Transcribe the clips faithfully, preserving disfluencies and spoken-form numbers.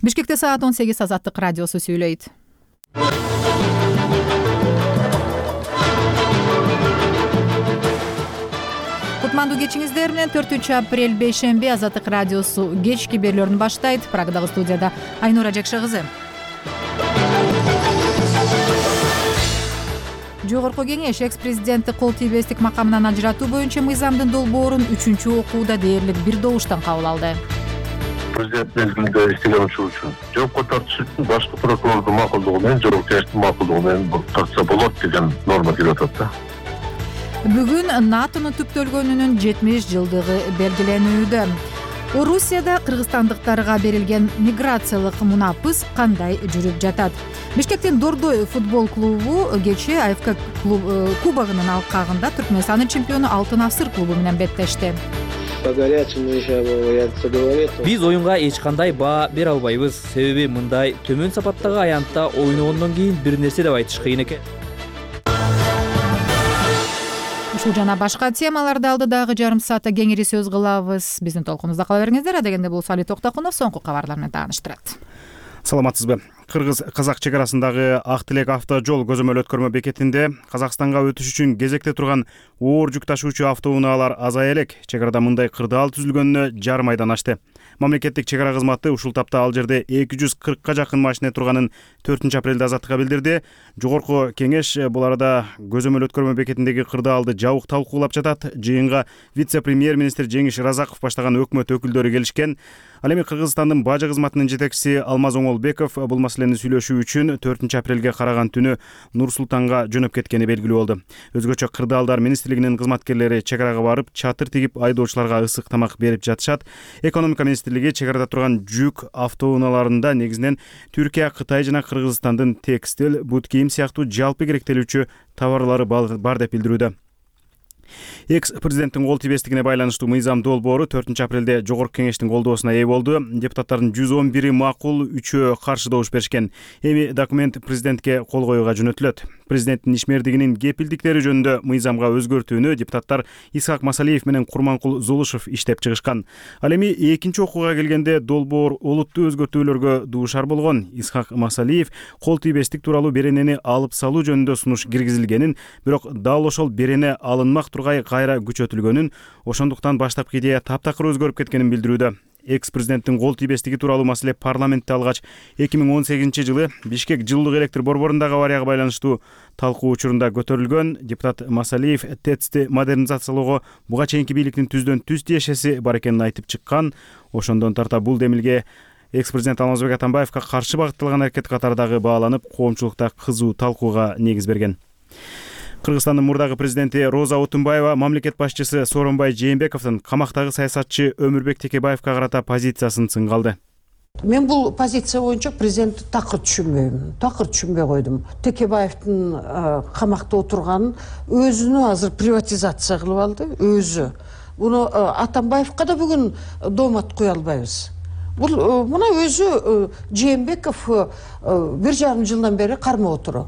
Бишкекте саат он сегиз Азаттык радиосу сүйлөйт. Кутмандуу кечиңиздер менен төртүнчү апрель бейшемби Азаттык радиосу кечки берүүлөрүн баштайт. Прагдагы студияда Айнура Жекше кызы. Жогорку кеңеш экс-президентти кол тийбестик макамынан ажыратуу боюнча мыйзамдын долбоорун үчүнчү окууда дээрлик бир добуштан кабыл алды. Президент мезгилинде иштеген үчүн жоопко тартыш үчүн башкы прокурордун макулдугу менен жогорку кеңештин макулдугу менен тартса болот деген норма кирип атат да. Бүгүн НАТОнун түптөлгөнүнүн жетимиш жылдыгы белгиленүүдө. Орусияда кыргызстандыктарга берилген миграциялык мунапыс кандай жүрүп жатат? Бишкектин Дордой футбол клубу кечээ АФК кубогунун алкагында Түркмөнстандын чемпиону Алтын Асыр клубу менен беттешти. Биз оюнга эч кандай баа бере албайбыз. Себеби мындай төмөн сапаттагы аянтта ойногондон кийин бир нерсе деп айтыш кыйын экен. Ушул жана башка темаларды алдыдагы жарым саатта кеңири сөз кылабыз. Биздин толкунубузда кала бериңиздер. Адегенде бул Сали Токтокунов соңку кабарлар менен тааныштырат. Саламатсызбы? Кыргыз-казак чек арасындагы Ак Тилек автожол көзөмөл өткөрмө бекетинде Казакстанга өтүш үчүн кезекте турган оор жүк ташуучу автоунаалар азая элек. Чек арада мындай кырдаал түзүлгөнүнө жарым айдан ашты. Мамлекеттик чек ара кызматы ушул тапта ал жерде эки жүз кыркка жакын машина турганын төртүнчү апрелде Азаттыкка билдирди. Жогорку кеңеш бул арада көзөмөл өткөрмө бекетиндеги кырдаалды жабык талкуулап жатат. Жыйынга вице-премьер-министр Жеңиш Разаков баштаган өкмөт өкүлдөрү келишкен. Ал эми Кыргызстандын бажы кызматынын жетекчиси Алмаз Оңолбеков бул маселени сүйлөшүү үчүн төртүнчү апрелге караган түнү Нур-Султанга жөнөп кеткени белгилүү болду. Өзгөчө кырдаалдар министрлигинин кызматкерлери чек арага барып, чатыр тигип айдоочуларга ысык тамак берип жатышат. Экономика министрлиги чек арада турган жүк автоунааларында негизинен Түркия, Кытай жана Кыргызстандын текстил, бут кийим сыяктуу жалпы керектелүүчү товарлары бар деп билдирүүдө. Экс-президенттин кол тийбестигине байланыштуу мыйзам долбоору төртүнчү апрелде жогорку кеңештин колдоосуна ээ болду. Депутаттардын жүз он бири макул, үчөө каршы добуш беришкен. Эми документ президентке кол коюуга жөнөтүлөт. Президенттин ишмердигинин кепилдиктери жөнүндө мыйзамга өзгөртүүнү депутаттар Исхак Масалиев менен Курманкул Зулушев иштеп чыгышкан. Ал эми экинчи окууга келгенде долбоор олуттуу өзгөртүүлөргө дуушар болгон. Исхак Масалиев кол тийбестик тууралуу беренени алып салуу жөнүндө сунуш киргизилгенин, бирок дал ошол берене алынмак тургай кайра күчөтүлгөнүн, ошондуктан баштапкы идея таптакыр өзгөрүп кеткенин билдирүүдө. Экс-президенттин кол тийбестиги тууралуу маселе парламентте алгач эки миң он сегизинчи жылы Бишкек жылдык электр борборундагы аварияга байланыштуу талкуу учурунда көтөрүлгөн. Депутат Масалиев ТЭЦти модернизациялоого буга чейинки бийликтин түздөн түз тиешеси бар экенин айтып чыккан. Ошондон тарта бул демилге экс-президент Алмазбек Атамбаевка каршы багытталган аракет катары бааланып, коомчулукта кызуу талкууга негиз берген. Кыргызстандын мурдагы президенти Роза Отунбаева мамлекет башчысы Сооронбай Жээнбековдун камактагы саясатчы Өмүрбек Текебаевка карата позициясын сынгалды. Мен бул позиция боюнча президентти такыр түшүнбөйм. Такыр түшүнбөй койдум. Текебаевдин камакта отурганын өзүнү азыр приватизация кылып алды, өзү. Буну Атамбаевка да бүгүн доомат кое албайбыз. Бул мына өзү Жээнбеков бир жарым жылдан бери кармап отурат.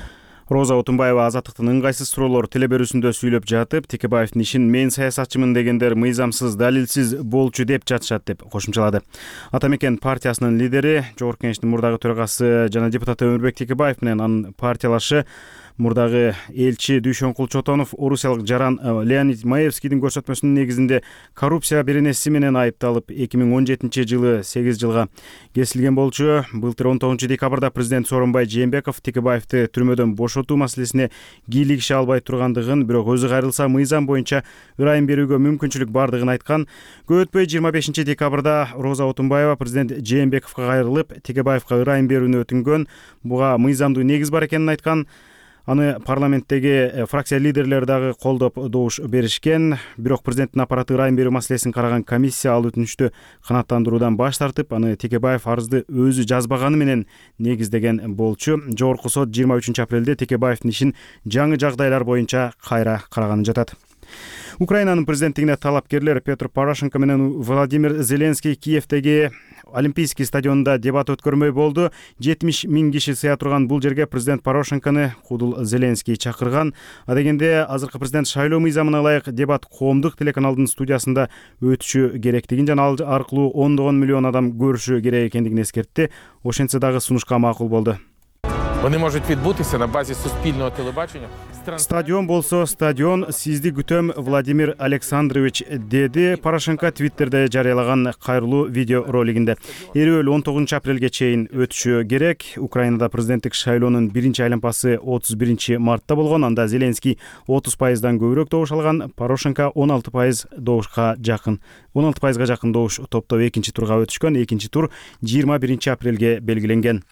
Роза Отунбаева Азаттыктын ыңгайсыз суроолор телеберүүсүндө сүйлөп жатып, Текебаевдин ишин мен саясатчымын дегендер мыйзамсыз, далилсиз болчу деп жатышат деп кошумчалады. Атамекен партиясынын лидери, жогорку кеңештин мурдагы төрагасы жана депутаты Өмүрбек Текебаев менен анын партиялашы мурдагы элчи Дүйшөнкул Чотонов орусиялык жаран Леонид Маевскийдин көрсөтмөсүнүн негизинде коррупция беренеси менен айыпталып, эки миң он жетинчи жылы сегиз жылга кесилген болчу. Былтыр он тогузунчу декабрда президент Сооронбай Жээнбеков Текебаевди түрмөдөн бошотуу маселесине кийлигише албай тургандыгын, бирок өзү кайрылса мыйзам боюнча ырайым берүүгө мүмкүнчүлүк бардыгын айткан. Көп өтпөй жыйырма бешинчи декабрда Роза Отунбаева президент Жээнбековго кайрылып, Текебаевга ырайым берүүнү өтүнгөн. Буга мыйзамдуу негиз бар экенин айткан. Аны парламенттеги фракция лидерлери дагы колдоп добуш беришкен. Бирок президенттин аппараты ырайым берүү маселесин караган комиссия ал өтүнүштү канааттандыруудан баш тартып, аны Текебаев арызды өзү жазбаганы менен негиздеген болчу. Жогорку сот жыйырма үчүнчү апрелде Текебаевдин ишин жаңы жагдайлар боюнча кайра караганын жатат. Украинанын президенттигине талапкерлер Петр Порошенко менен Владимир Зеленский Киевдеги Олимпийский стадионунда дебат өткөрмөй болду. жетимиш миң киши сыя турган бул жерге президент Порошенкону Кудул Зеленский чакырган. Адегенде азыркы президент шайлоо мыйзамына ылайык дебат коомдук телеканалдын студиясында өтүшү керектигин жана ал аркылуу ондогон миллион адам көрүшү керек экендигин эскертти. Ошентсе дагы сунушка макул болду. Вони можуть відбутися на базі суспільного телебачення. Стадион болсо стадион, сизди күтөм, Владимир Александрович, деди Порошенко Твиттерде жарыялаган кайрылуу видео ролигинде. Эрөөл он тогузунчу апрелге чейин өтүшү керек. Украинада президенттик шайлоонун биринчи айланпасы отуз биринчи мартта болгон. Анда Зеленский отуз пайыздан көбүрөөк добуш алган, Порошенко он алты пайыз добушка жакын. он алты пайызга жакын добуш топтоп экинчи турга өтүшкөн. Экинчи тур жыйырма биринчи апрелге белгиленген.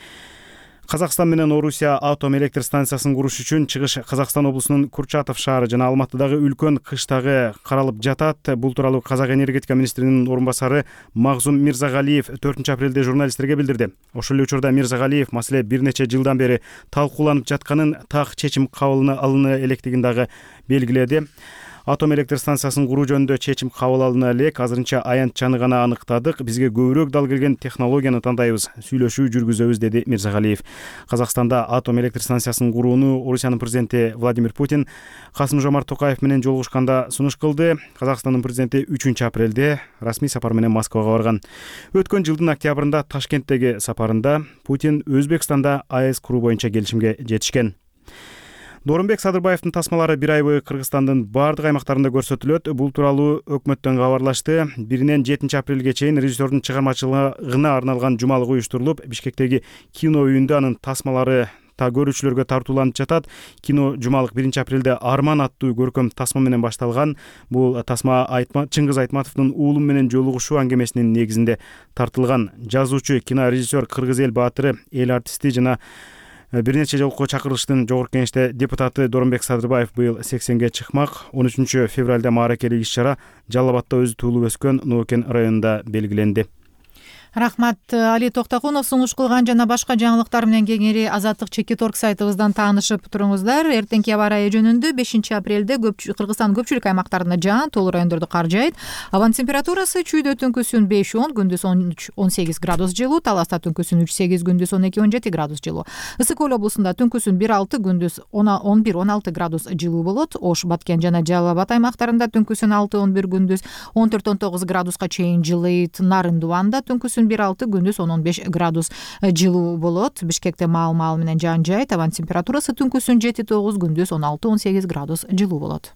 Казакстан менен Орусия атом электр станциясын куруш үчүн чыгыш Казакстан облусунун Курчатов шаары жана Алматыдагы үлкөн кыштагы каралып жатат. Бул тууралуу Казак энергетика министринин орун басары Магзум Мирзагалиев төртүнчү апрелде журналисттерге билдирди. Ошол эле учурда Мирзагалиев маселе бир нече жылдан бери талкууланып жатканын, так чечим кабыл алына электигин дагы белгиледи. Атом электр станциясын куруу жөнүндө чечим кабыл алына элек, азырынча аянтчаны гана аныктадык. Бизге көбүрөөк дал келген технологияны тандайбыз, сүйлөшүү жүргүзөбүз, деди Мирзагалиев. Казакстанда атом электр станциясын курууну Орусиянын президенти Владимир Путин Касым-Жомарт Токаев менен жолугушканда сунуш кылды. Казакстандын президенти үчүнчү апрелде расмий сапар менен Москвага барган. Өткөн жылдын октябрында Ташкенттеги сапарында Путин Өзбекстанда АЭС куруу боюнча келишимге жетишкен. Дорунбек Садырбаевдин тасмалары бир ай бою Кыргызстандын бардык аймактарында көрсөтүлөт. Бул тууралуу өкмөттөн кабарлашты. Биринен жетинчи апрелге чейин режиссердун чыгармачылыгына арналган жумалык уюштурулуп, Бишкектеги кино үйүндө анын тасмалары та көрүүчүлөргө тартууланып жатат. Кино жумалык биринчи апрелде Арман аттуу көркөм тасма менен башталган. Бул тасма Айтма Чыңгыз Айтматовдун уулум менен жолугушуу аңгемесинин негизинде тартылган. Жазуучу, кинорежиссер, кыргыз эл баатыры, эл артисти жана бир нече жолку чакырылыштын жогорку кеңеште депутаты Дорунбек Садырбаев быйыл сексенге чыкмак. он үчүнчү февралда мааракелик иш-чара Жалал Абадта өзү туулуп өскөн Ноокен районунда белгиленди. Рахмат, Али Токтакунов сунуш кылган жана башка жаңылыктар менен кеңири Азаттык чекит орг сайтыбыздан таанышып туруңуздар. Эртеңки аба ырайы жөнүндө бешинчи апрелде Кыргызстан көпчүлүк аймактарында жаан, толуу райондордо кар жаайт. Абанын температурасы чүйдө түнкүсүн беш он, күндүз он үч он сегиз градус жылуу, Таласта түнкүсүн үч сегиз, күндүз он эки он жети градус жылуу. Ысык Көл облусунда түнкүсүн бир алты, күндүз он бир он алты градус жылуу болот. Ош, Баткен жана Жалал Абад аймактарында түнкүсүн алты он бир, күндүз он төрт он тогуз градуска чейин жылыйт. Нарындубанда түнкүсүн бир алты, күндүз он он беш градус жылуу болот. Бишкекте маал-маал менен жаан жаайт. Абанын температурасы түнкүсүн жети тогуз, күндүз он алты он сегиз градус жылуу болот.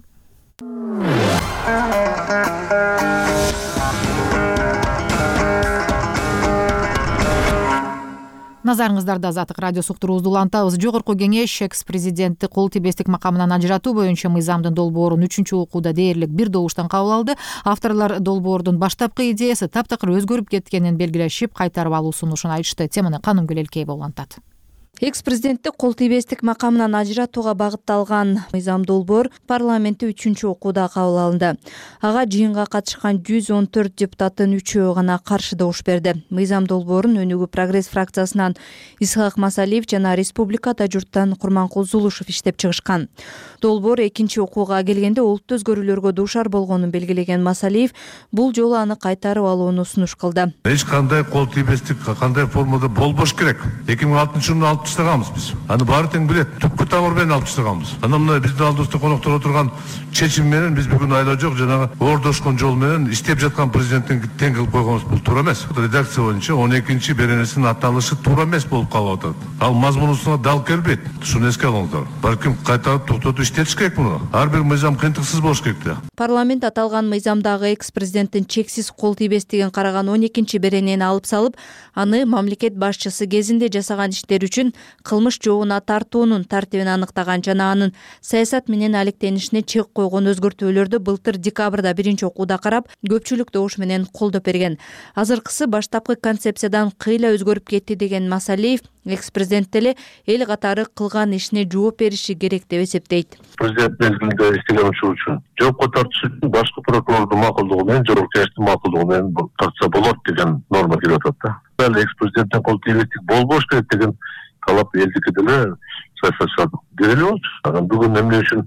Назарыңыздарда Азаттык радиосу уктуруубузду улантабыз. Жогорку кеңеш экс-президентти кол тийбестик макамынан ажыратуу боюнча мыйзамдын долбоорун үчүнчү окууда дээрлик бир добуштан кабыл алды. Авторлор долбоордун баштапкы идеясы таптакыр өзгөрүп кеткенин белгилешип, кайтарып алуу сунушун айтышты. Теманы Канымгүл Элкеева улантат. Экс-президентти кол тийбестик макамынан ажыратууга багытталган мыйзам долбоор парламентте үчүнчү окууда кабыл алынды. Ага жыйынга катышкан жүз он төрт депутаттын үчөө гана каршы добуш берди. Мыйзам долбоорун Өнүгүү прогресс фракциясынан Исхак Масалиев жана Республикада журттан Курманкул Зулушев иштеп чыгышкан. Долбоор экинчи окууга келгенде олуттуу өзгөрүүлөргө дуушар болгонун белгилеген Масалиев бул жолу аны кайтарып алууну сунуш кылды. Эч кандай кол тийбестик кандай формада болбош керек. эки миң алтынчы жылы алып таштаганбыз биз. Аны баары тең билет. Түпкү тамыр менен алып таштаганбыз. Анан мына биздин алдыбызда коноктор отурган чечим менен биз бүгүн айла жок жанагы оордошкон жол менен иштеп жаткан президенттин тең кылып койгонубуз бул туура эмес. Редакция боюнча он экинчи беренесинин аталышы туура эмес болуп калып атат. Ал мазмунусуна дал келбейт. Шуну эске алыңыздар. Балким кайтарып токтотуп иштетиш керек муну. Ар бир мыйзам кыйынтыксыз болуш керек да. Парламент аталган мыйзамдагы экс-президенттин чексиз кол тийбестигин караган он экинчи беренени алып салып, аны мамлекет башчысы кезинде жасаган иштер үчүн кылмыш жообуна тартуунун тартибин аныктаган жана анын саясат менен алектенишине чек койгон өзгөртүүлөрдү былтыр декабрда биринчи окууда карап, көпчүлүк добуш менен колдоп берген. Азыркысы баштапкы концепциядан кыйла өзгөрүп кетти деген Масалиев, экс-президент деле эл катары кылган ишине жооп бериши керек деп эсептейт. Президент мезгилинде иштеген ушул үчүн жоопко тартыш үчүн башкы прокурордун макулдугу менен, жогорку кеңештин макулдугу менен тартса болот деген норма кирип атат да. Ал экс-президенттин кол тийбестик болбош керек деген талап элдики деле саясатчылар деле болчу. Анан бүгүн эмне үчүн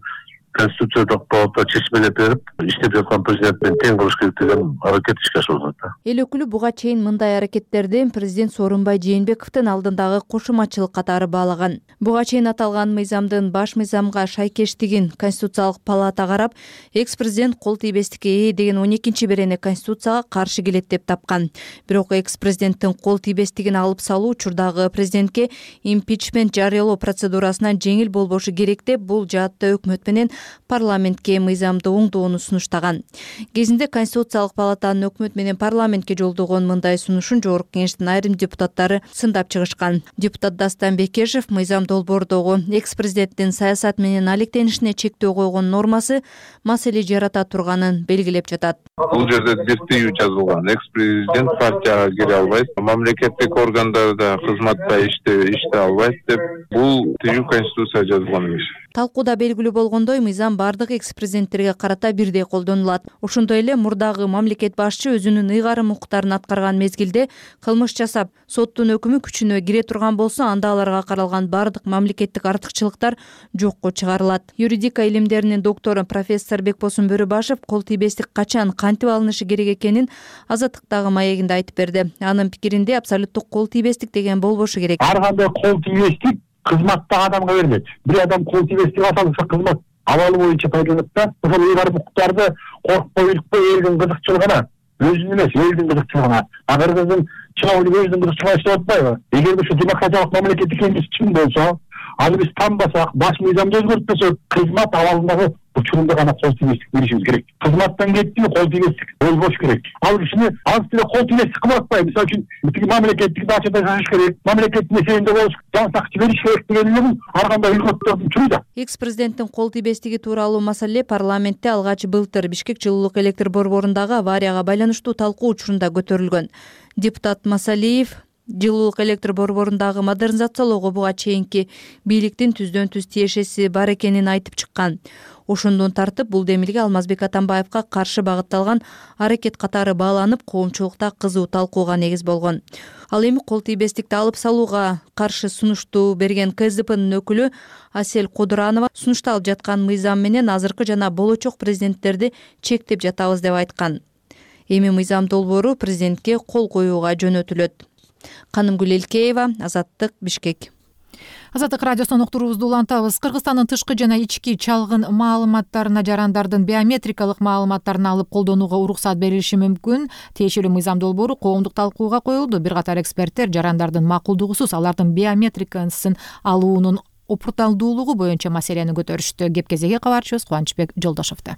конституциялык палата чечмелеп берип, иштеп жаткан президент менен тең кылыш керек деген аракет ишке ашып атат. Эл өкүлү буга чейин мындай аракеттерди президент Сооронбай Жээнбековдун алдындагы кошумачылык катары баалаган. Буга чейин аталган мыйзамдын баш мыйзамга шайкештигин Конституциялык палата карап, экс-президент кол тийбестикке ээ деген он экинчи берене Конституцияга каршы келет деп тапкан. Бирок экс-президенттин кол тийбестигин алып салуу учурдагы президентке импичмент жарыялоо процедурасынан жеңил болбошу керек деп бул жаатта өкмөт менен парламентке мыйзамды оңдоону сунуштаган. Кезинде Конституциялык палатанын өкмөт менен парламентке жолдогон мындай сунушун Жогорку Кеңештин айрым депутаттары сындап чыгышкан. Депутат Дастан Бекешев мыйзам долбоордогу экс-президенттин саясат менен алектенишине чектөө койгон нормасы маселе жарата турганын белгилеп жатат. Бул жерде бир тыюу жазылган. Экс-президент партияга кире албайт, мамлекеттик органдарда кызматта иштей албайт деп бул тыюу Конституцияга жазылган эмес. Талкууда белгилүү болгондой, мыйзам бардык экс-президенттерге карата бирдей колдонулат. Ошондой эле мурдагы мамлекет башчы өзүнүн ыйгарым укуктарын аткарган мезгилде кылмыш жасап, соттун өкүмү күчүнө кире турган болсо, анда аларга каралган бардык мамлекеттик артыкчылыктар жокко чыгарылат. Юридика илимдеринин доктору профессор Бекбосун Бөрүбашев кол тийбестик качан кантип алынышы керек экенин Азаттыктагы маегинде айтып берди. Анын пикиринде абсолюттук кол тийбестик деген болбошу керек. Ар кандай кол тийбестик кызматтагы адамга берилет. Бир адам кол тийбестик алса, кызмат абалы боюнча пайдаланат да, ошол ыйгарым укуктарды коркпой, иликпей элдин кызыкчылыгына, өзүнүн эмес, элдин кызыкчылыгына, ар кыздын чыгып өзүнүн кызыкчылыгына иштеп атпайбы? Эгер ушул демократиялык мамлекетти кеңеш чын болсо, ал биз танбасак, баш мыйзамды өзгөртпөсөк, кызмат абалындагы учурунда гана кол тийбестик беришибиз керек. Кызматтан кеттиби кол тийбестик болбош керек. Ал кишини аз деле кол тийбестик кылып атпайбы. Мисалы үчүн тиги мамлекеттик дачада жашаш керек, мамлекеттин эсебинде болуш, жан сакчы бериш керек дегенлерин ар кандай үлгөттөрдүн түрү да. Экс-президенттин кол тийбестиги тууралуу маселе парламентте алгач былтыр Бишкек жылуулук электр борборундагы аварияга байланыштуу талкуу учурунда көтөрүлгөн. Депутат Масалиев жылуулук электр борборундагы модернизациялоого буга чейинки бийликтин түздөн түз тиешеси бар экенин айтып чыккан. Ошондон тартып бул демилге Алмазбек Атамбаевга каршы багытталган аракет катары бааланып, коомчулукта кызуу талкууга негиз болгон. Ал эми кол тийбестикти алып салууга каршы сунушту берген Ка Эс Д П'нын өкүлү Асель Кудуранова сунушталып жаткан мыйзам менен азыркы жана болочок президенттерди чектеп жатабыз деп айткан. Эми мыйзам долбоору президентке кол коюуга жөнөтүлөт. Канымгүл Элкеева, Азаттык, Бишкек. Азаттык радиосунун уктуруубузду улантабыз. Кыргызстандын тышкы жана ички чалгын маалыматтарына жарандардын биометрикалык маалыматтарын алып колдонууга уруксат берилиши мүмкүн. Тиешелүү мыйзам долбоору коомдук талкууга коюлду. Бир катар эксперттер жарандардын макулдугусуз алардын биометрикасын алуунун опурталдуулугу боюнча маселени көтөрүштү. Кеп кезеги кабарчыбыз Кубанычбек Жолдошовдо.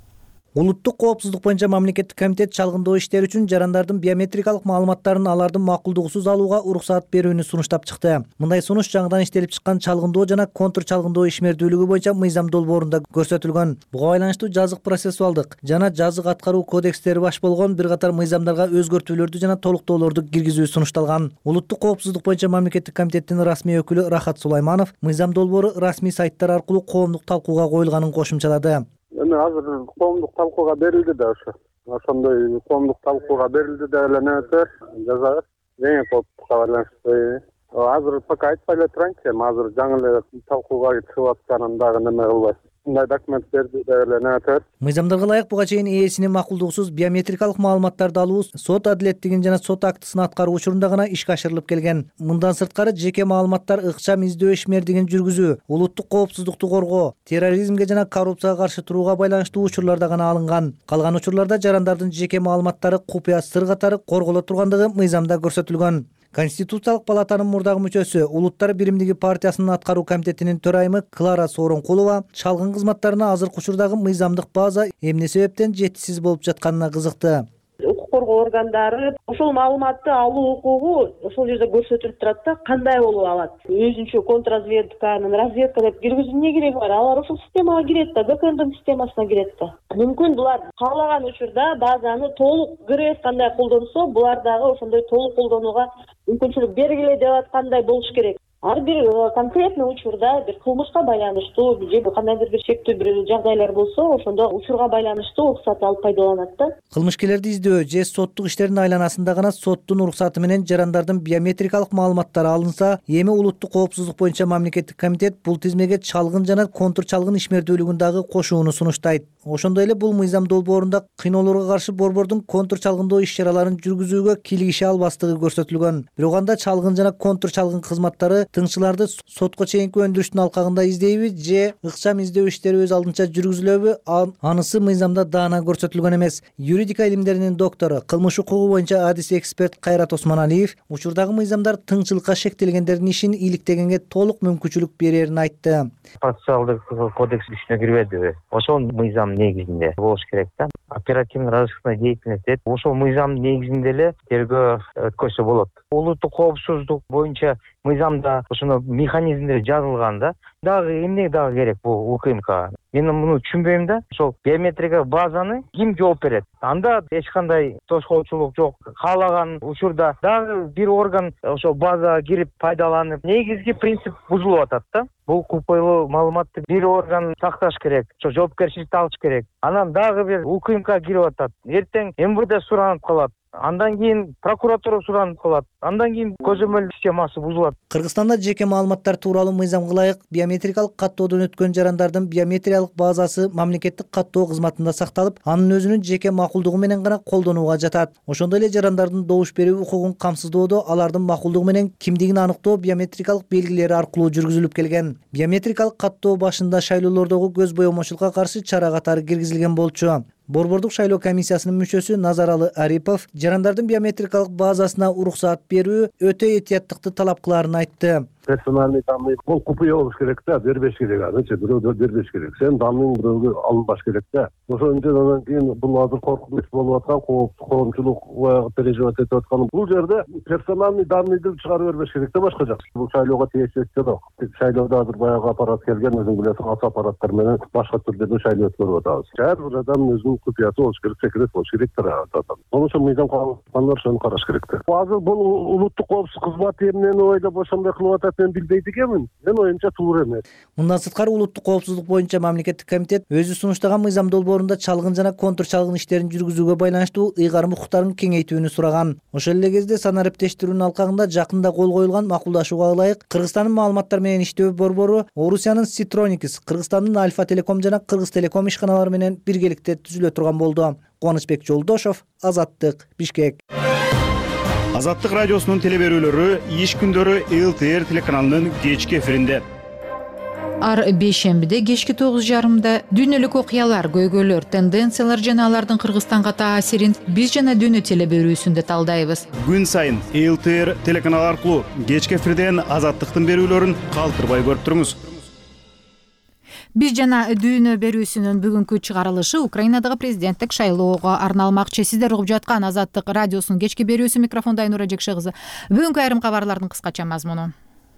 Улуттук коопсуздук боюнча мамлекеттик комитет чалгындоо иштери үчүн жарандардын биометрикалык маалыматтарын алардын макулдугусуз алууга уруксат берүүнү сунуштап чыкты. Мындай сунуш жаңыдан иштелип чыккан чалгындоо жана контур чалгындоо ишмердүүлүгү боюнча мыйзам долбоорунда көрсөтүлгөн. Буга байланыштуу жазык процессуалдык жана жазык аткаруу кодекстери баш болгон бир катар мыйзамдарга өзгөртүүлөрдү жана толуктоолорду киргизүү сунушталган. Улуттук коопсуздук боюнча мамлекеттик комитеттин расмий өкүлү Рахат Сулайманов мыйзам долбоору расмий сайттар аркылуу коомдук талкууга коюлганын кошумчалады. Эми азыр коомдук талкууга берилди да ошо. Ошондой коомдук талкууга берилди деп эле нөтөр жазабыз. Жеңилдикка байланыштуу. Азыр пока айтпай эле турайынчы, эми азыр жаңы эле талкууга чыгып атканын дагы неме кылбайт. Мындай документ берди деп эле нөтөр. Мыйзамдарга ылайык буга чейин ээсинин макулдугусуз биометрикалык маалыматтарды алуу сот адилеттигин жана сот актысын аткаруу учурунда гана ишке ашырылып келген. Мындан сырткары жеке маалыматтар ыкчам издөө ишмердигин жүргүзүү, улуттук коопсуздукту коргоо, терроризмге жана коррупцияга каршы турууга байланыштуу учурларда гана алынган. Калган учурларда жарандардын жеке маалыматтары купуя сыр катары корголо тургандыгы мыйзамда көрсөтүлгөн. Конституциялык палатанын мурдагы мүчөсү, Улуттар биримдиги партиясынын аткаруу комитетинин төрайымы Клара Сооронкулова чалгын кызматтарына азыркы учурдагы мыйзамдык база эмне себептен жетишсиз болуп жатканына кызыкты. Укук коргоо органдары ошол маалыматты алуу укугу ошол жерде көрсөтүлүп турат да, кандай болуп алат. Өзүнчө контрразведканын разведка деп киргизүү эмне кереги бар? Алар ошол системага кирет да, Б К Ндын системасына кирет да. Мүмкүн булар каалаган учурда базаны толук грес кандай колдонсо, булар дагы ошондой толук колдонууга мүмкүнчүлүк бергиле деп аткандай болуш керек. ар бир конкретный учурда бир кылмышка байланыштуу же кандайдыр бир шектүү бир жагдайлар болсо ошондо учурга байланыштуу уруксат алып пайдаланат да. Кылмышкерлерди издөө же соттук иштердин айланасында гана соттун уруксаты менен жарандардын биометрикалык маалыматтары алынса, эми улуттук коопсуздук боюнча мамлекеттик комитет бул тизмеге чалгын жана контур чалгын ишмердүүлүгүн дагы кошууну сунуштайт. Ошондой эле бул мыйзам долбоорунда кыйноолорго каршы борбордун контур чалгындоо иш-чараларын жүргүзүүгө кийлигише албастыгы көрсөтүлгөн. Бирок анда чалгын жана контур чалгын кызматтары тыңчыларды сотко чейинки өндүрүштүн алкагында издейби же ыкчам издөө иштери өз алдынча жүргүзүлөбү, анысы мыйзамда даана көрсөтүлгөн эмес. Юридика илимдеринин доктору, кылмыш укугу боюнча адис эксперт Кайрат Осмоналиев учурдагы мыйзамдар тыңчылыкка шектелгендердин ишин иликтегенге толук мүмкүнчүлүк берерин айтты. Процессуалдык кодекс күчүнө кирбедиби? Ошол мыйзам негизинде болуш керек да. Оперативный разыскная деятельность ошол мыйзам негизинде эле тергөө өткөзсө болот. Улуттук коопсуздук боюнча мыйзамда ошоно механизмдер жазылган да. Дагы эмне дагы керек бул УКМК? Мен муну түшүнбөйм да. Ошол биометрика базаны ким жооп берет? Анда эч кандай тошкоочулук жок. Каалаган учурда дагы бир орган ошол базага кирип пайдаланып, негизги принцип бузулуп атат да. Бул купайлуу маалыматты бир орган сакташ керек, ошо жоопкерчиликти алыш керек. Анан дагы бир УКМК кирип атат. Эртең МВД суранып калат. Андан кийин прокуратура суранып калат. Андан кийин көзөмөл системасы бузулат. Кыргызстанда жеке маалыматтар тууралуу мыйзамга ылайык биометрикалык каттоодон өткөн жарандардын биометриялык базасы мамлекеттик каттоо кызматында сакталып, анын өзүнүн жеке макулдугу менен гана колдонууга жатат. Ошондой эле жарандардын добуш берүү укугун камсыздоодо алардын макулдугу менен кимдигин аныктоо биометрикалык белгилери аркылуу жүргүзүлүп келген. Биометрикалык каттоо башында шайлоолордогу көз боемочулукка каршы чара катары киргизилген болчу. Борбордук шайлоо комиссиясынын мүчөсү Назаралы Арипов жарандардын биометрикалык базасына уруксат берүү өтө этияттыкты талап кыларын айтты. Персональный данные бул купуя болуш керек да, бербеш керек, анычы бирөө бербеш керек. Сен данныйың бирөөгө алынбаш керек да. Ошондон анан кийин бул азыр коркунуч болуп аткан, коомчулук переживать этип аткан. Бул жерде персональный данныйды чыгарып бербеш керек да башка жак. Бул шайлоого тиешеси жок. Шайлоодо азыр баягы аппарат келген, өзүң билесиң, ас аппараттар менен башка түрдө шайлоо өткөрүп атабыз. Ар бир адам өзүнүн купуясы болуш керек, секрет болуш керек да. Ошол мыйзам канундар ошону караш керек да. Азыр бул улуттук коопсуздук кызматы эмнени ойлоп ошондой кылып атат? Мен билбейт экенмин. Мен оюмча туура эмес. Мындан сырткары улуттук коопсуздук боюнча мамлекеттик комитет өзү сунуштаган мыйзам долбоорунда чалгын жана контур чалгын иштерин жүргүзүүгө байланыштуу ыйгарым укуктарын кеңейтүүнү сураган. Ошол эле кезде санариптештирүүнүн алкагында жакында кол коюлган макулдашууга ылайык Кыргызстандын маалыматтар менен иштөө борбору Орусиянын Citronikis, Кыргызстандын Альфа Телеком жана Кыргыз Телеком ишканалары менен биргеликте түзүлө турган болду. Кубанычбек Жолдошов, Азаттык, Бишкек. Азаттык радиосунун телеберүүлөрү иш күндөрү эл тэ эр телеканалынын кечки эфиринде. Ар бейшембиде кечки тогуз жарымда дүйнөлүк окуялар, көйгөйлөр, тенденциялар жана алардын Кыргызстанга таасирин биз жана дүйнө телеберүүсүндө талдайбыз. Күн сайын эл тэ эр телеканалы аркылуу кечки эфирден Азаттыктын берүүлөрүн калтырбай көрүп туруңуз. Биз жана дүйнө берүүсүнүн бүгүнкү чыгарылышы Украинадагы президенттик шайлоого арналмакчы. Сиздер угуп жаткан Азаттык радиосунун кечки берүүсү, микрофондо Айнура Жекше кызы. Бүгүнкү айрым кабарлардын кыскача мазмуну.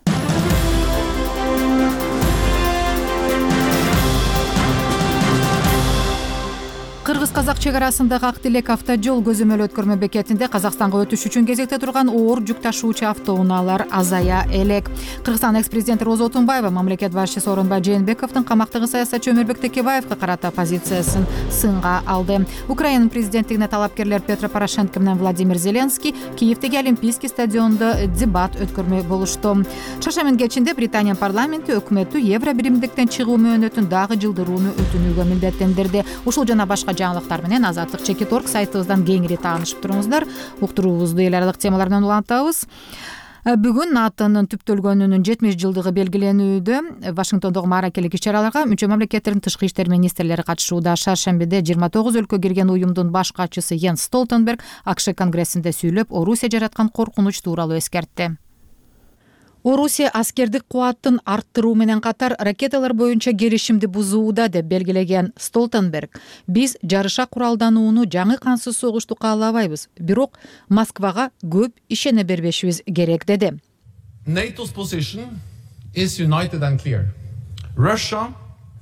Кыргыз-казак чек арасындагы Ак Тилек автожол көзөмөл өткөрмө бекетинде Казакстанга өтүш үчүн кезекте турган оор жүк ташуучу автоунaalар азая элек. Кыргызстан экс-президенти Роза Отунбаева мамлекет башчысы Орунбай Жээнбековдун камактагы саясатчы Өмүрбек Текебаевга карата позициясын сынга алды. Украинанын президенттигине талапкерлер Петро Порошенко менен Владимир Зеленский Киевдеги Олимпийский стадиондо дебат өткөрмөй болушту. Шаршемби кечинде Британия парламенти өкмөтү евро биримдиктен чыгуу мөөнөтүн дагы жылдырууну өтүнүүгө милдеттендирди. Ушул жана башка жаңылыктар менен Азаттык чекит орг сайтыбыздан кеңири таанышып туруңуздар. Уктуруубузду эл аралык темалар менен улантабыз. Бүгүн НАТОнун түптөлгөнүнүн жетимиш жылдыгы белгиленүүдө Вашингтондогу мааракелик иш-чараларга мүчө мамлекеттердин тышкы иштер министрлери катышууда. Шаршембиде жыйырма тогуз өлкө кирген уюмдун баш катчысы Йенс Столтенберг АКШ конгрессинде сүйлөп, Орусия жараткан коркунуч тууралуу эскертти. Орусия аскердик кубаттын арттыруу менен катар ракеталар боюнча келишимди бузууда деп белгилеген Столтенберг. Биз жарыша куралданууну жаңы кансыз согушту каалабайбыз, бирок Москвага көп ишене бербешибиз керек деди. NATO's position is united and clear. Russia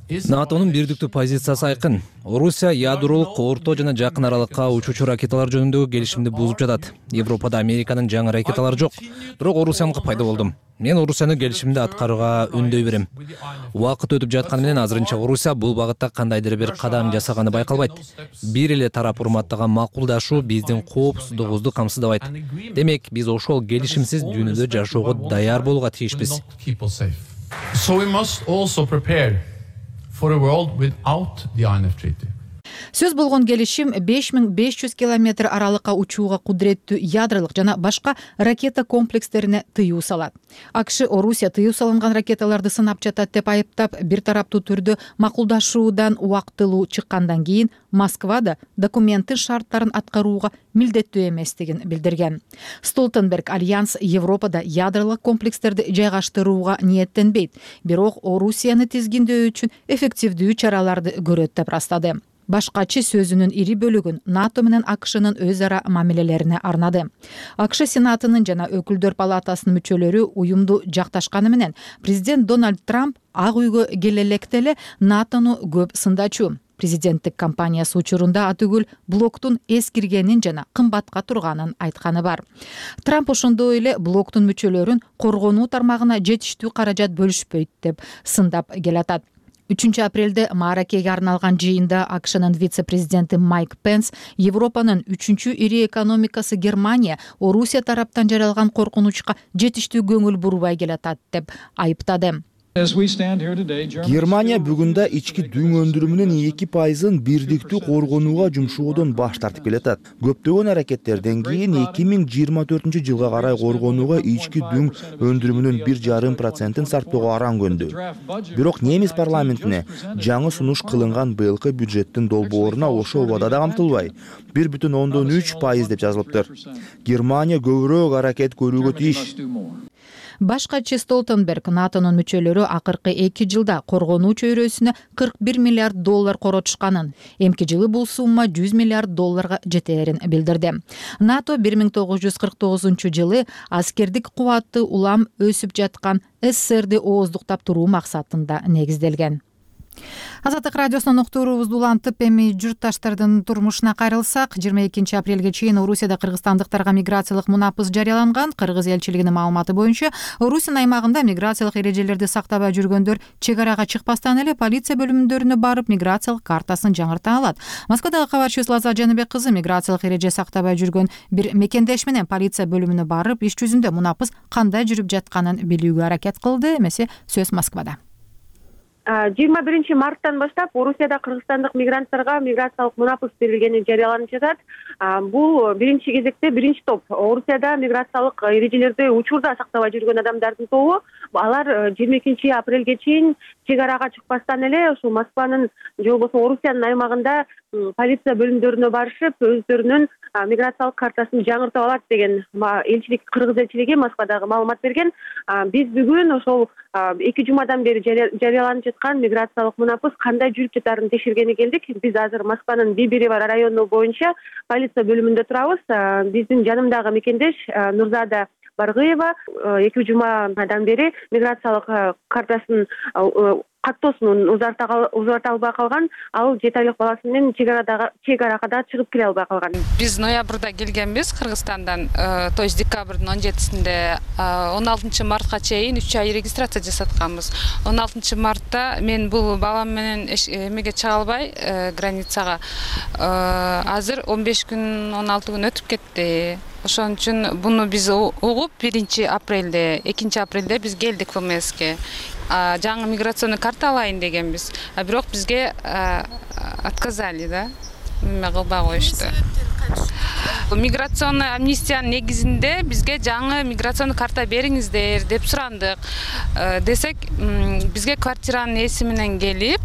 натонун бирдиктүү позициясы айкын. Орусия ядролук орто жана жакын аралыкка учуучу ракеталар жөнүндөгү келишимди бузуп жатат. Европада Американын жаңы ракеталары жок, бирок Орусияныкы пайда болдум. Мен Орусияны келишимди аткарууга үндөй берем. Убакыт өтүп жатканы менен азырынча Орусия бул багытта кандайдыр бир кадам жасаганы байкалбайт. Бир эле тарап урматтаган макулдашуу биздин коопсуздугубузду камсыздабайт. Демек, биз ошол келишимсиз дүйнөдө жашоого даяр болууга тийишпиз. So we must also prepare for a world without the I N F Treaty. Сөз болгон келишим беш миң беш жүз километр аралыкка учууга кудуреттүү ядролук жана башка ракета комплекстерине тыюу салат. АКШ Орусия тыюу салынган ракеталарды сынап жатат деп айыптап, бир тараптуу түрдө макулдашуудан убактылуу чыккандан кийин Москвада документтин шарттарын аткарууга милдеттүү эместигин билдирген. Столтенберг Альянс Европада ядролук комплекстерди жайгаштырууга ниеттенбейт, бирок Орусияны тизгиндөө үчүн эффективдүү чараларды көрөт деп ырастады. Башкачы сөзүнүн ири бөлүгүн НАТО менен АКШнын өз ара мамилелерине арнады. АКШ Сенатынын жана Өкүлдөр палатасынын мүчөлөрү уюмду жакташканы менен президент Дональд Трамп Ак үйгө келе электе эле НАТОну көп сындачу. Президенттик кампаниясы учурунда атүгүл блоктун эскиргенин жана кымбатка турганын айтканы бар. Трамп ошондой эле блоктун мүчөлөрүн коргонуу тармагына жетиштүү каражат бөлүшпөйт деп сындап келатат. үчүнчү апрелде Маракейге арналган жыйында АКШнын вице-президенти Майк Пенс Европанын үчүнчү ири экономикасы Германия Орусия тараптан жаралган коркунучка жетиштүү көңүл бурбай келатат деп айыптады. Германия бүгүндө ички дүң өндүрүмүнүн эки пайызын бирдиктүү коргонууга жумшоодон баш тартып келатат. Көптөгөн аракеттерден кийин эки миң жыйырма төртүнчү жылга карай коргонууга ички дүң өндүрүмүнүн бир жарым процентин сарптоого аран көндү. Бирок немис парламентине жаңы сунуш кылынган быйылкы бюджеттин долбооруна ошол убада да камтылбай, бир бүтүн ондон үч пайыз деп жазылыптыр. Германия көбүрөөк аракет көрүүгө тийиш. Башкачы Столтенберг НАТОнун мүчөлөрү акыркы эки жылда коргонуу чөйрөсүнө кырк бир миллиард доллар коротушканын, эмки жылы бул сумма жүз миллиард долларга жетээрин билдирди. НАТО бир миң тогуз жүз кырк тогузунчу жылы аскердик кубаты улам өсүп жаткан СССРди ооздуктап туруу максатында негизделген. Азаттык радиосунун уктуруубузду улантып, эми журтташтардын турмушуна кайрылсак, жыйырма экинчи апрелге чейин Орусияда кыргызстандыктарга миграциялык мунапыс жарыяланган. Кыргыз элчилигинин маалыматы боюнча, Орусиянын аймагында миграциялык эрежелерди сактабай жүргөндөр чек арага чыкпастан эле полиция бөлүмдөрүнө барып миграциялык картасын жаңырта алат. Москвадагы кабарчыбыз Лаза Жаныбек кызы миграциялык эреже сактабай жүргөн бир мекендеш менен полиция бөлүмүнө барып, иш жүзүндө мунапыс кандай жүрүп жатканын билүүгө аракет кылды. Эмесе сөз Москвада. жыйырма биринчи марттан баштап Орусияда кыргызстандык мигранттарга миграциялык мунапыс берилгени жарыяланып жатат. Бул биринчи кезекте биринчи топ Орусияда миграциялык эрежелерди учурда сактабай жүргөн адамдардын тобу. Алар жыйырма экинчи апрелге чейин чек арага чыкпастан эле ушул Москванын же болбосо Орусиянын аймагында полиция бөлүмдөрүнө барышып, өздөрүнүн миграциялык картасын жаңыртып алат деген элчилик, кыргыз элчилиги Москвадагы маалымат берген. Биз бүгүн ошол эки жумадан бери жарыяланып жаткан миграциялык мунапыс кандай жүрүп жатарын текшергени келдик. Биз азыр Москванын Бибирева району боюнча полиция бөлүмүндө турабыз. Биздин жанымдагы мекендеш Нурзада Баргыева эки жумадан бери миграциялык картасын каттоосун узарта албай калган. Ал жети айлык баласы менен чек арага да чыгып келе албай калган. Биз ноябрда келгенбиз Кыргызстандан, то есть декабрдын он жетисинде он алтынчы мартка чейин үч ай регистрация жасатканбыз. он алтынчы мартта мен бул балам менен эмеге чыга албай границага. Азыр он беш күн, он алты күн өтүп кетти. Ошон үчүн буну биз угуп биринчи апрелде, экинчи апрелде биз келдик ФМСке. Жаңы миграционный карта алайын дегенбиз. А бирок бизге отказали, да? Эме кылбай коюшту. Миграционный амнистиянын негизинде бизге жаңы миграционный карта бериңиздер деп сурандык. Десек, бизге квартиранын ээси менен келип,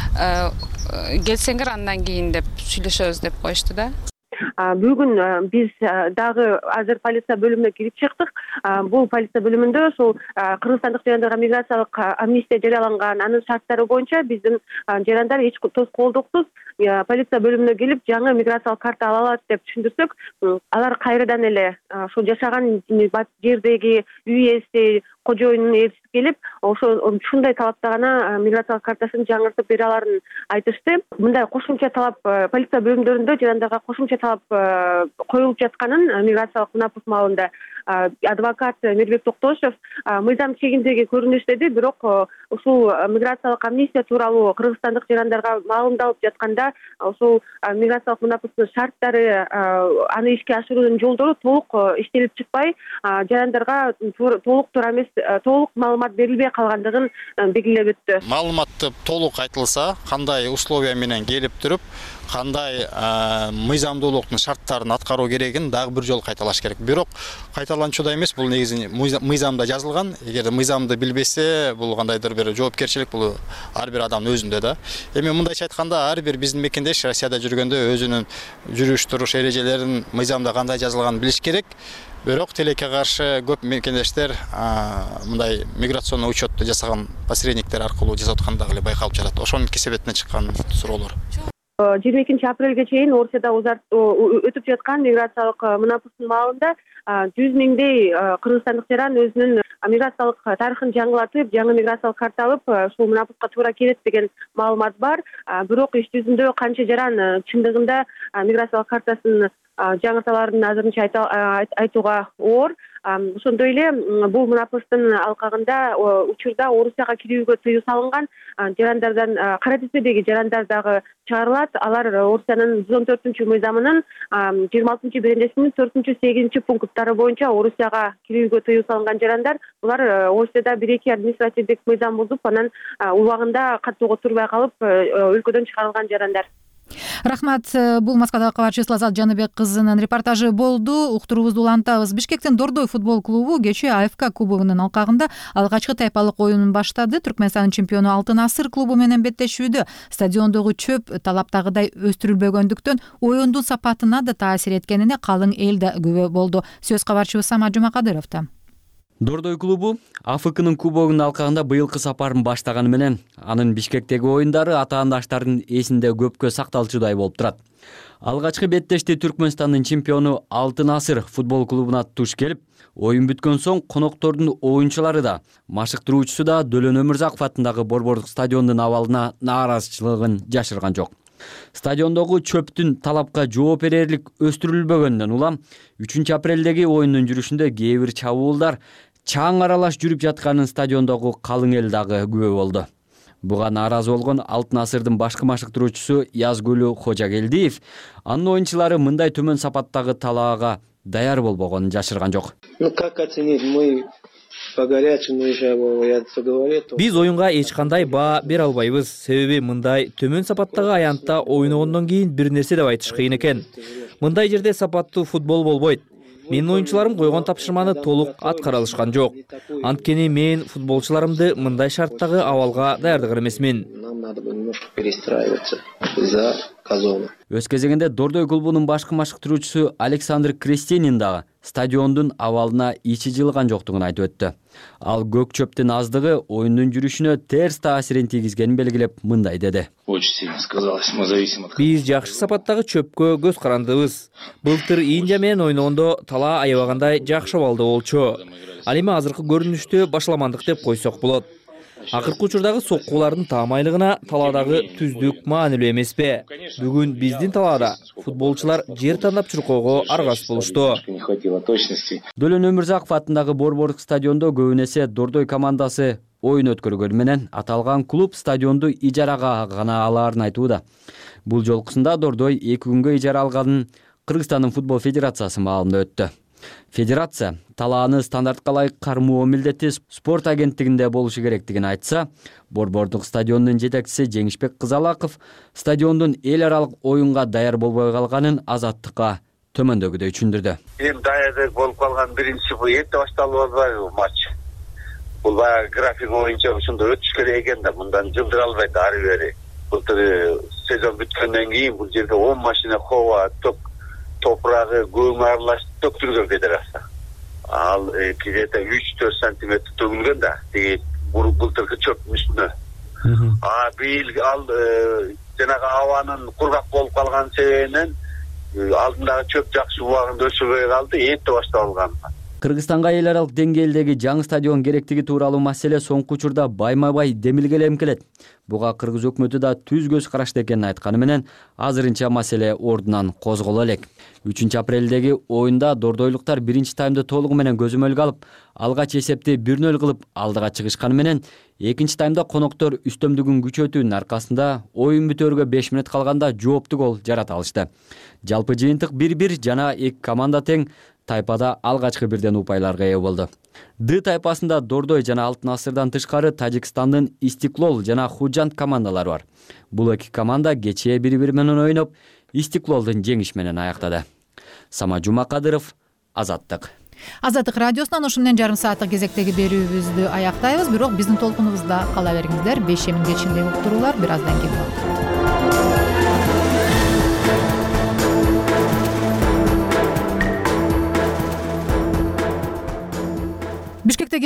келсеңер андан кийин деп сүйлөшөбүз деп коюшту да. Бүгүн биз дагы азыр полиция бөлүмүнө кирип чыктык. Бул полиция бөлүмүндө ошол кыргызстандык жарандарга миграциялык амнистия жарыяланган, анын шарттары боюнча биздин жарандар эч тоскоолдуксуз полиция бөлүмүнө келип жаңы миграциялык карта ала алат деп түшүндүрсөк, алар кайрадан эле ошол жашаган жердеги үй ээси, кожоюнун ээрчиси келип ошо ушундай талапта гана миграциялык картасын жаңыртып бере аларын айтышты. Мындай кошумча талап полиция бөлүмдөрүндө жарандарга кошумча талап коюлуп жатканын миграциялык мунапыс маалында адвокат Мирбек Токтошев мыйзам чегиндеги көрүнүш деди. Бирок ушул миграциялык амнистия тууралуу кыргызстандык жарандарга маалымдалып жатканда ушул миграциялык мунапыстын шарттары, аны ишке ашыруунун жолдору толук иштелип чыкпай, жарандарга толук туура эмес, толук маалымат берилбей калгандыгын белгилеп өттү. Маалыматты толук айтылса, кандай условия менен келип туруп, кандай мыйзамдуулуктун шарттарын аткаруу керегин дагы бир жолу кайталаш керек. Бирок кайталанчуда эмес, бул негизи мыйзамда жазылган. Эгер мыйзамды билбесе, бул кандайдыр бир жоопкерчилик, бул ар бир адамдын өзүндө да. Эми мындайча айтканда, ар бир биздин мекендеш Россияда жүргөндө өзүнүн жүрүш туруш эрежелерин мыйзамда кандай жазылганын билиш керек. Бирок тилекке каршы көп мекендештер мындай миграционный учетты жасаган посредниктер аркылуу жасап аткандыгы эле байкалып жатат. Ошонун кесепетине чыккан суроолор. жыйырма экинчи апрелге чейин Орусияда өтүп жаткан миграциялык мунапыстын маалында жүз миңдей кыргызстандык жаран өзүнүн миграциялык тарыхын жаңылатып, жаңы миграциялык карта алып, ушул мунапыска туура келет деген маалымат бар. Бирок иш жүзүндө канча жаран чындыгында миграциялык картасын жаңырталарын азырынча айтууга оор. Ошондой эле бул мунапыстын алкагында учурда Орусияга кирүүгө тыюу салынган жарандардан кара тизмедеги жарандар дагы чыгарылат. Алар Орусиянын жүз он төртүнчү мыйзамынын жыйырма алтынчы беренесинин төртүнчү сегизинчи пункттары боюнча Орусияга кирүүгө тыюу салынган жарандар. Булар Орусияда бир-эки административдик мыйзам бузуп, анан убагында каттоого турбай калып өлкөдөн чыгарылган жарандар. Рахмат. Бул Москвадагы кабарчыбыз Азат Жаныбек кызынын репортажы болду. Уктуруубузду улантабыз. Бишкектин Дордой футбол клубу кечээ А Ф К кубогунун алкагында алгачкы тайпалык оюнун баштады. Түркмөнстандын чемпиону Алтын Асыр клубу менен беттешүүдө. Стадиондогу чөп талаптагыдай өстүрүлбөгөндүктөн оюндун сапатына да таасир эткенине калың эл да күбө болду. Сөз кабарчыбыз Самат Жумакадыровдо. Дордой клубу А Ф К'нын кубогунун алкагында быйылкы сапарын баштаганы менен анын Бишкектеги оюндары атаандаштардын эсинде көпкө сакталчудай болуп турат. Алгачкы беттешти Түркмөнстандын чемпиону Алтын Асыр футбол клубуна туш келип, оюн бүткөн соң коноктордун оюнчулары да, машыктыруучусу да Дөлөн Өмүрзаков атындагы Борбордук стадиондун абалына нааразычылыгын жашырган жок. Стадиондогу чөптүн талапка жооп берерлик өстүрүлбөгөндөн улам үчүнчү апрелдеги оюндун жүрүшүндө кээ бир чабуулдар чаң аралаш жүрүп жатканын стадиондогу калың эл дагы күбө болду. Буга нааразы болгон Алтын Асырдын башкы машыктыруучусу Язгүлү Кожагелдиев анын оюнчулары мындай төмөн сапаттагы талаага даяр болбогонун жашырган жок. Ну как оценить, мы Биз оюнга эч кандай баа бере албайбыз. Себеби мындай төмөн сапаттагы аянтта ойногондон кийин бир нерсе деп айтыш кыйын экен. Мындай жерде сапаттуу футбол болбойт. Менин оюнчуларым койгон тапшырманы толук аткара алышкан жок. Анткени мен футболчуларымды мындай шарттагы абалга даярдаган эмесмин. Өз кезегинде Дордой клубунун башкы машыктыруучусу Александр Крестинин дагы стадиондун абалына ичи жылган жоктугун айтып өттү. Ал көк чөптүн аздыгы оюндун жүрүшүнө терс таасирин тийгизгенин белгилеп мындай деди. Биз жакшы сапаттагы чөпкө көз карандыбыз. Былтыр Индия менен ойногондо талаа аябагандай жакшы балды болчу. Ал эми азыркы көрүнүштө башламандык деп койсок болот. Акыркы учурдагы соккуулардын таамайлыгына талаадагы түздүк маанилүү эмеспи? Бүгүн биздин талаада футболчулар жер тандап чуркоого аргасыз болушту. Дөлөн Өмүрзаков атындагы Борбордук стадиондо көбүн эсе Дордой командасы оюн өткөргөнү менен аталган клуб стадионду ижарага гана алаарын айтууда. Бул жолкусунда Дордой эки күнгө ижара алганын Кыргызстандын футбол федерациясы маалымдап өттү. Федерация талааны стандартка ылайык кармоо милдети спорт агенттигинде болушу керектигин айтса, Борбордук стадиондун жетекчиси Жеңишбек Кызалаков стадиондун эл аралык оюнга даяр болбой калганын Азаттыкка төмөндөгүдөй түшүндүрдү. Эми даярдык болуп калган биринчи бул эрте башталып атпайбы матч. Бул баягы график боюнча ушундай өтүш керек экен да, мындан жылдыра албайт ары бери. Былтыр сезон бүткөндөн кийин бул жерде он машина хова, топ топурагы көң аралаш төктүргөн федерация. Ал где-то үч төрт сантиметр төгүлгөн да, тиги былтыркы чөптүн үстүнө. А быйыл ал жанагы абанын кургак болуп калган себебинен алдындагы чөп жакшы убагында өсүбөй калды, эрте башталган. Кыргызстанга эл аралык деңгээлдеги жаңы стадион керектиги тууралуу маселе соңку учурда байма бай демилгеленип келет. Буга кыргыз өкмөтү да түз көз карашты экенин айтканы менен азырынча маселе ордунан козголо элек. үчүнчү апрелдеги оюнда дордойлуктар биринчи таймды толугу менен көзөмөлгө алып, алгач эсепти бир нөл кылып алдыга чыгышканы менен экинчи таймда коноктор үстөмдүгүн күчөтүүнүн аркасында оюн бүтөөргө беш мүнөт калганда жоопту гол жарата алышты. Жалпы жыйынтык бир бир жана эки команда тең. Тайпада алгачкы бирден упайларга ээ болду. Д тайпасында Дордой жана Алтын Асырдан тышкары Тажикстандын Истиклол жана Худжант командалары бар. Бул эки команда кечээ бири-бири менен ойноп, Истиклолдун жеңиш менен аяктады. Сама Жумакадыров, Азаттык. Азаттык радиосунан ушу менен жарым сааттык кезектеги берүүбүздү аяктайбыз, бирок биздин толкунубузда кала бериңиздер. бешемин кечинде уктуруулар бир аздан кийин болот. Бишкектеги